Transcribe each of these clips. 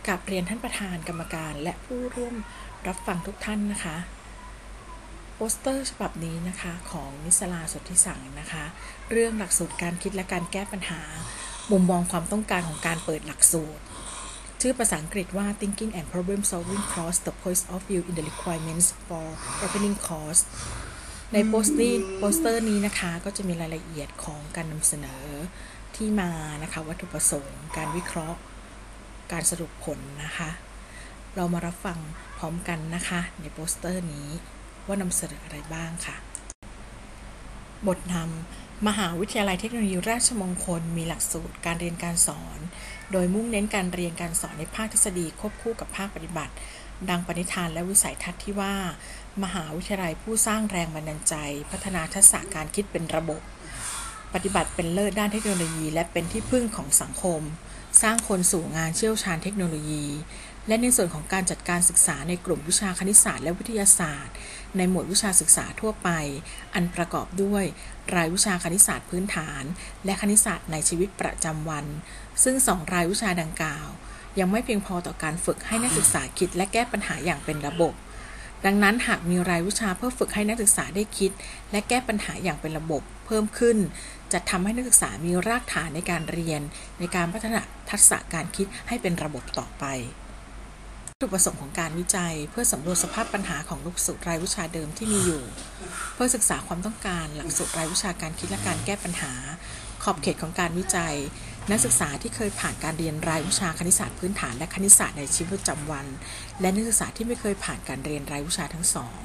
กับเรียนท่านประธานกรรมการและผู้ร่วมรับฟังทุกท่านนะคะโปสเตอร์ฉบับนี้นะคะของนิสลา สุทธิสังนะคะเรื่องหลักสูตรการคิดและการแก้ปัญหามุมมองความต้องการของการเปิดหลักสูตรชื่อภาษาอังกฤษว่า Thinking and Problem Solving Cross the Points of View in the Requirements for Opening Course ในโปสเตอร์นี้นะคะก็จะมีรายละเอียดของการนำเสนอที่มานะคะวัตถุประสงค์การวิเคราะห์การสรุปผลนะคะเรามารับฟังพร้อมกันนะคะในโปสเตอร์นี้ว่านำเสนออะไรบ้างค่ะบทนำมหาวิทยาลัยเทคโนโลยีราชมงคลมีหลักสูตรการเรียนการสอนโดยมุ่งเน้นการเรียนการสอนในภาคทฤษฎีควบคู่กับภาคปฏิบัติดังปณิธานและวิสัยทัศน์ที่ว่ามหาวิทยาลัยผู้สร้างแรงบันดาลใจพัฒนาทักษะการคิดเป็นระบบปฏิบัติเป็นเลิศด้านเทคโนโลยีและเป็นที่พึ่งของสังคมสร้างคนสู่งานเชี่ยวชาญเทคโนโลยีและในส่วนของการจัดการศึกษาในกลุ่มวิชาคณิตศาสตร์และวิทยาศาสตร์ในหมวดวิชาศึกษาทั่วไปอันประกอบด้วยรายวิชาคณิตศาสตร์พื้นฐานและคณิตศาสตร์ในชีวิตประจำวันซึ่ง2รายวิชาดังกล่าวยังไม่เพียงพอต่อการฝึกให้นักศึกษาคิดและแก้ปัญหาอย่างเป็นระบบดังนั้นหากมีรายวิชาเพื่อฝึกให้นักศึกษาได้คิดและแก้ปัญหาอย่างเป็นระบบเพิ่มขึ้นจะทำให้นักศึกษามีรากฐานในการเรียนในการพัฒนาทักษะการคิดให้เป็นระบบต่อไปวัตถุประสงค์ของการวิจัยเพื่อสำรวจสภาพปัญหาของหลักสูตรรายวิชาเดิมที่มีอยู่เพื่อศึกษาความต้องการหลักสูตรรายวิชาการคิดและการแก้ปัญหาขอบเขตของการวิจัยนักศึกษาที่เคยผ่านการเรียนรายวิชาคณิตศาสตร์พื้นฐานและคณิตศาสตร์ในชีวิตประจำวันและนักศึกษาที่ไม่เคยผ่านการเรียนรายวิชาทั้งสอง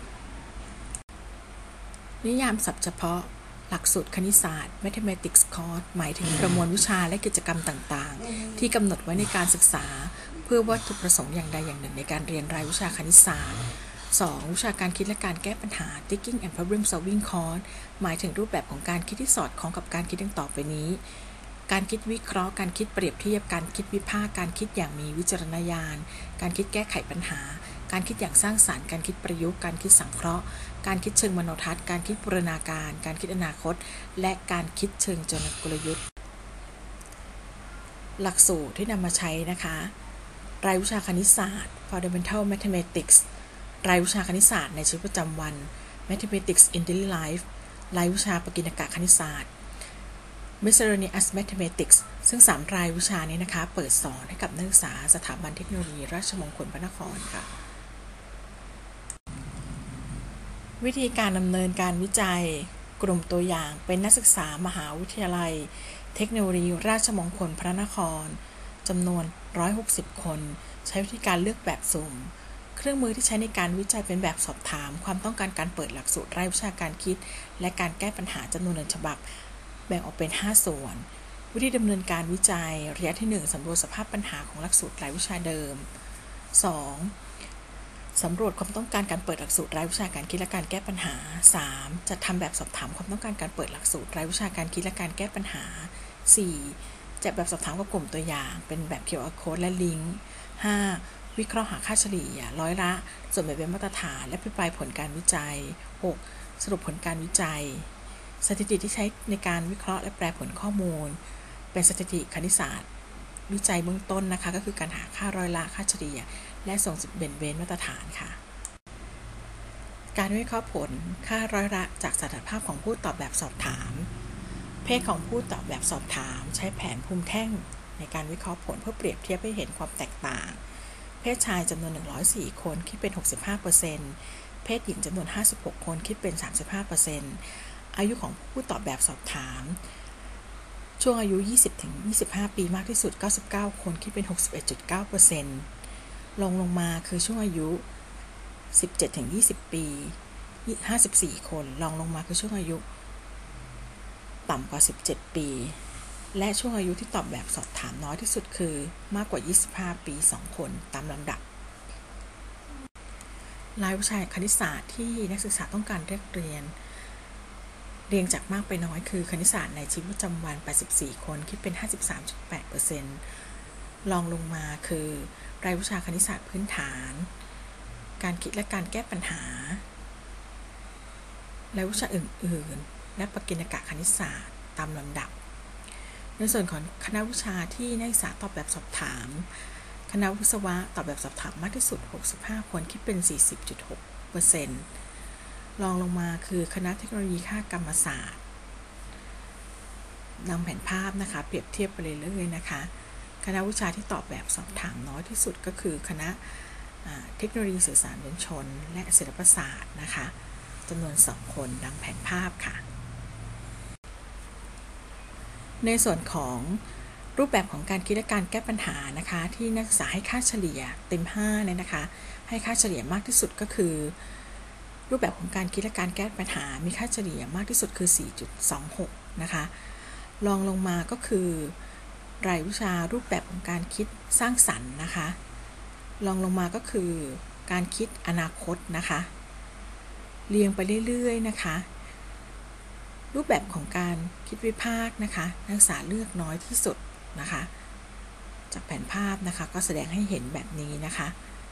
นิยามศัพท์เฉพาะหลักสูตรคณิตศาสตร์ Mathematics Course หมายถึงประมวลวิชาและกิจกรรมต่างๆที่กำหนดไว้ในการศึกษาเพื่อวัตถุประสงค์อย่างใดอย่างหนึ่งในการเรียนรายวิชาคณิตศาสตร์ 2. วิชาการคิดและการแก้ปัญหา Thinking and Problem Solving Course หมายถึงรูปแบบของการคิดที่สอดคล้องกับการคิดดังต่อไปนี้การคิดวิเคราะห์การคิดเปรียบเทียบการคิดวิพากษ์การคิดอย่างมีวิจารณญาณการคิดแก้ไขปัญหาการคิดอย่างสร้างสรรค์การคิดประยุกต์การคิดสังเคราะห์การคิดเชิงมโนทัศน์การคิดบูรณาการการคิดอนาคตและการคิดเชิงกลยุทธ์หลักสูตรที่นำมาใช้นะคะรายวิชาคณิตศาสตร์ Fundamental Mathematics รายวิชาคณิตศาสตร์ในชีวิตประจำวัน Mathematics in Daily Life รายวิชาปกิณกะคณิตศาสตร์ Miscellaneous Mathematics ซึ่ง3รายวิชานี้นะคะเปิดสอนให้กับนักศึกษาสถาบันเทคโนโลยีราชมงคลพระนครค่ะวิธีการดำเนินการวิจัยกลุ่มตัวอย่างเป็นนักศึกษามหาวิทยาลัยเทคโนโลยีราชมงคลพระนครจำนวน160คนใช้วิธีการเลือกแบบสุ่มเครื่องมือที่ใช้ในการวิจัยเป็นแบบสอบถามความต้องการการเปิดหลักสูตรรายวิชาการคิดและการแก้ปัญหาจำนวน1ฉบับแบ่งออกเป็น5ส่วนวิธีดำเนินการวิจัยระยะที่1สำรวจสภาพปัญหาของหลักสูตรรายวิชาเดิม 2. สำรวจความต้องการการเปิดหลักสูตรรายวิชาการคิดและการแก้ปัญหา 3. จัดทำแบบสอบถามความต้องการการเปิดหลักสูตรรายวิชาการคิดและการแก้ปัญหา 4. จัดแบบสอบถามกับกลุ่มตัวอย่างเป็นแบบ QR Code และลิงก์ 5. วิเคราะห์หาค่าเฉลี่ยร้อยละส่วนแบ่งเป็นมาตรฐานและอภิปรายผลการวิจัย 6. สรุปผลการวิจัยสถิติที่ใช้ในการวิเคราะห์และแปลผลข้อมูลเป็นสถิติคณิตศาสตร์วิจัยเบื้องต้นนะคะก็คือการหาค่าร้อยละค่าเฉลี่ยและส่งเบ่งเบนมาตรฐานค่ะการวิเคราะห์ผลค่าร้อยละจากสถานภาพของผู้ตอบแบบสอบถามเพศของผู้ตอบแบบสอบถามใช้แผนภูมิแท่งในการวิเคราะห์ผลเพื่อเปรียบเทียบให้เห็นความแตกต่างเพศชายจำนวน104คนคิดเป็น 65% เพศหญิงจำนวน56คนคิดเป็น 35%อายุของผู้ตอบแบบสอบถามช่วงอายุ 20-25 ปีมากที่สุด99คนคิดเป็น 61.9% ลงมาคือช่วงอายุ 17-20 ปี54คนลองมาคือช่วงอายุต่ำกว่า17ปีและช่วงอายุที่ตอบแบบสอบถามน้อยที่สุดคือมากกว่า25ปี2คนตามลำดับรายวิชาคณิตศาสตร์ที่นักศึกษาต้องการเรียงจากมากไปน้อยคือคณิตศาสตร์ในชีวิตประจำวัน84คนคิดเป็น 53.8% ลองลงมาคือรายวิชาคณิตศาสตร์พื้นฐานการคิดและการแก้ปัญหารายวิชาอื่นๆและปกิณกะคณิตศาสตร์ตามลำดับในส่วนของคณะวิชาที่นักศึกษาตอบแบบสอบถามคณะวิศวะตอบแบบสอบถามมากที่สุด65คนคิดเป็น 40.6%รองลงมาคือคณะเทคโนโลยีคกรรมศาสตร์นำแผนภาพนะคะเปรียบเทียบไปเรื่อยๆนะคะคณะวิชาที่ตอบแบบสอบถามน้อยที่สุดก็คือคณะเทคโนโลยีสื่อสารมวลชนและศิลปศาสตร์นะคะจำนวน2คนดังแผนภาพค่ะในส่วนของรูปแบบของการคิดและการแก้ปัญหานะคะที่นักศึกษาให้ค่าเฉลี่ยเต็ม5เนี่ยนะคะให้ค่าเฉลี่ยมากที่สุดก็คือรูปแบบของการคิดและการแก้ปัญหามีค่าเฉลี่ยมากที่สุดคือ 4.26 นะคะรองลงมาก็คือรายวิชารูปแบบของการคิดสร้างสรรค์นะคะรองลงมาก็คือการคิดอนาคตนะคะเรียงไปเรื่อยๆนะคะรูปแบบของการคิดวิพากษ์นะคะนักศึกษาเลือกน้อยที่สุดนะคะจากแผนภาพนะคะก็แสดงให้เห็นแบบนี้นะคะ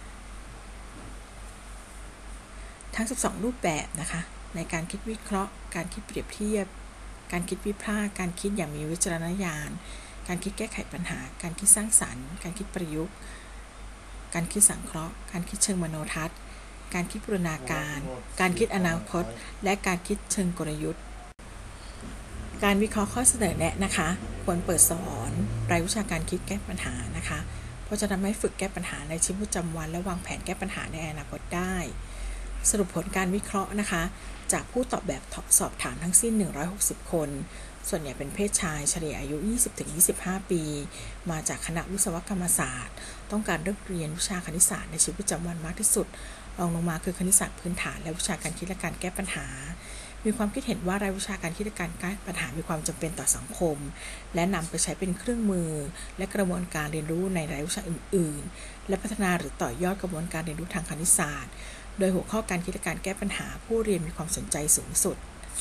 ทั้ง12รูปแบบนะคะในการคิดวิเคราะห์การคิดเปรียบเทียบการคิดวิพากษ์การคิดอย่างมีวิจารณญาณการคิดแก้ไขปัญหาการคิดสร้างสรรค์การคิดประยุกต์การคิดสังเคราะห์การคิดเชิงมโนทัศน์การคิดบูรณาการการคิดอนาคตและการคิดเชิงกลยุทธ์การวิเคราะห์ข้อเสนอแนะนะคะควรเปิดสอนรายวิชาการคิดแก้ปัญหานะคะเพราะจะทำให้ฝึกแก้ปัญหาในชีวิตประจำวันและวางแผนแก้ปัญหาในอนาคตได้สรุปผลการวิเคราะห์นะคะจากผู้ตอบแบบสอบถามทั้งสิ้น160คนส่วนใหญ่เป็นเพศชายเฉลี่ยอายุ 20-25 ปีมาจากคณะวิศวกรรมศาสตร์ต้องการเรียนวิชาคณิตศาสตร์ในชีวิตประจำวันมากที่สุดรองลงมาคือคณิตศาสตร์พื้นฐานและวิชาการคิดและการแก้ปัญหามีความคิดเห็นว่ารายวิชาการคิดและการแก้ปัญหามีความจำเป็นต่อสังคมและนำไปใช้เป็นเครื่องมือและกระบวนการเรียนรู้ในรายวิชาอื่นๆและพัฒนาหรือต่อยอดกระบวนการเรียนรู้ทางคณิตศาสตร์โดยหัวข้อการคิดและการแก้ปัญหาผู้เรียนมีความสนใจสูงสุด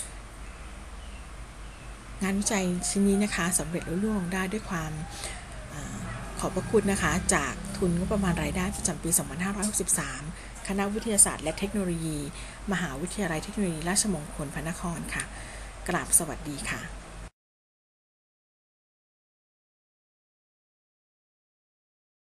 งานวิจัยชิ้นนี้นะคะสำเร็จลุล่วงได้ด้วยความขอบพระคุณนะคะจากทุนงบประมาณรายได้ประจำปี 2563 คณะวิทยาศาสตร์และเทคโนโลยีมหาวิทยาลัยเทคโนโลยีราชมงคลพระนครค่ะกราบสวัสดีค่ะ